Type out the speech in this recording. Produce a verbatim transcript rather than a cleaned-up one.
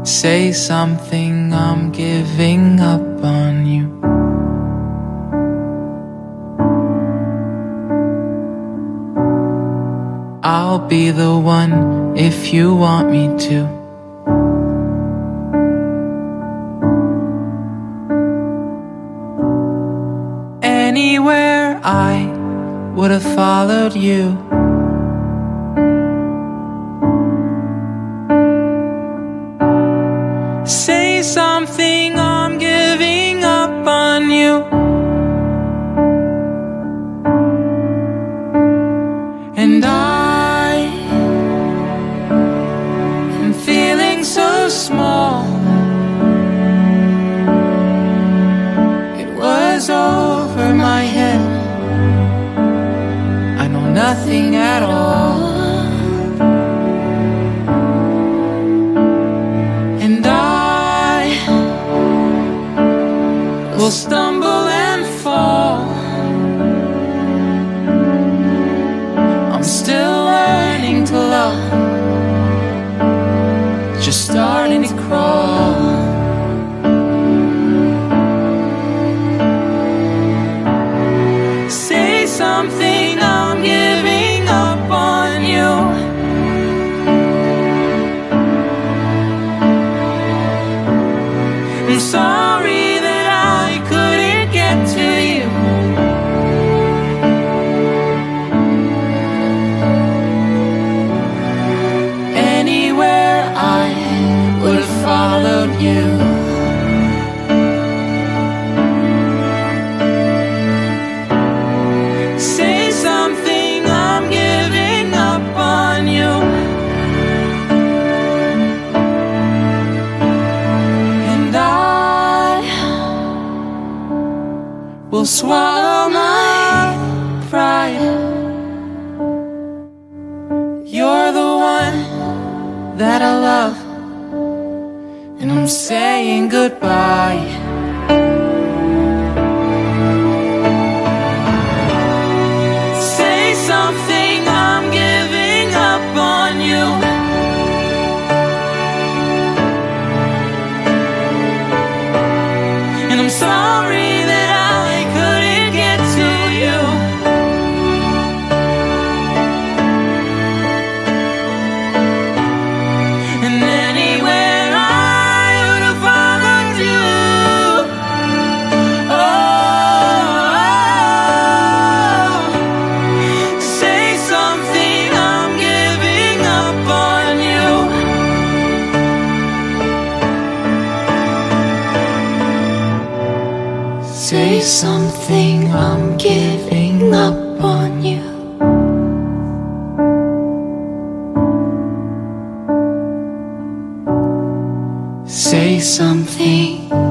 Say something, I'm giving up on you. I'll be the one if you want me to. Anywhere I would have followed you. Say something, I'm giving up on you. And I am feeling so small. It was over my head. I know nothing at all. And I will stumble and fall. I'm still learning to love, just starting to crawl. Say something, I'm giving up on you. I'm sorry that I couldn't get to you. Anywhere I would have followed you. Say something, I'm giving up on you. And I will swallow my pride. You're the one that I love, and I'm saying goodbye. Say something, I'm giving up on you. And I'm sorry that I couldn't get to you. And anywhere I would have followed you. Oh, say something, I'm giving up on you. Say something, I'm giving up on you. Say something.